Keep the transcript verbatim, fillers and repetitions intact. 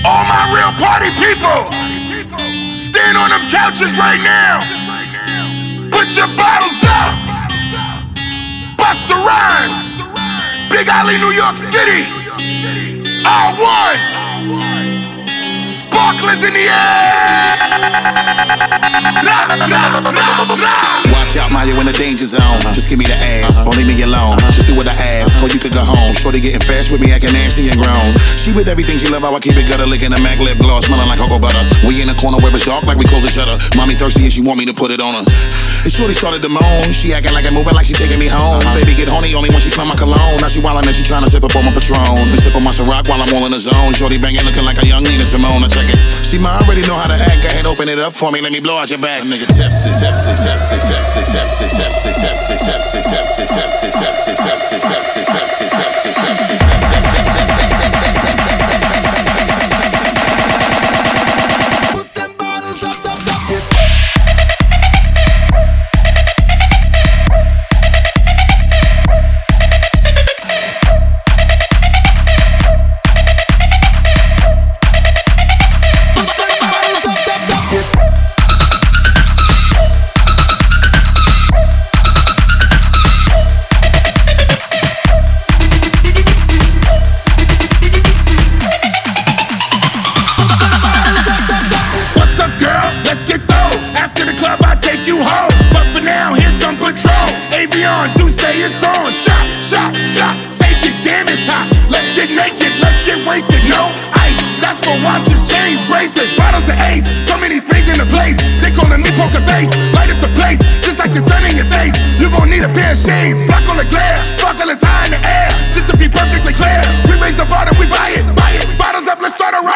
All my real party people, stand on them couches right now. Put your bottles up. Busta Rhymes, Big Alley, New York City. R one, sparklers in the air. Watch out, Maya, in the danger zone. Just give me the ass, or leave me alone. Just do what I ask, or you could go home. Shorty getting fast with me, acting nasty and grown. She with everything she love, how I keep it gutter. Licking a MAC lip gloss, smelling like cocoa butter. We in the corner where it's dark, like we close the shutter. Mommy thirsty and she want me to put it on her. And Shorty started to moan. She acting like I'm moving, like she taking me home. Baby get horny only when she smell my cologne. Now she wildin' and she tryna sip up on my Patron. And sip on my Ciroc while I'm all in the zone. Shorty banging, looking like a young Nina Simone. I check it. She might already know how to act. Go ahead, open it up for me. Let me blow out your back, nigga. Tipsy, tipsy, tipsy, tipsy, tipsy, tipsy, tipsy, tipsy, tipsy, tipsy, tipsy, tipsy, tipsy, tipsy, tipsy, tipsy, put them bottles up, up, up. Do say it's on. Shot, shot, shots. Take it, damn it's hot. Let's get naked, let's get wasted. No ice, that's for watches, chains, bracelets, bottles of ace. So many spades in the place. They calling me poker face. Light up the place, just like the sun in your face. You gon' need a pair of shades. Block on the glare. Sparkle is high in the air. Just to be perfectly clear. We raise the bar and we buy it, buy it. Bottles up, let's start a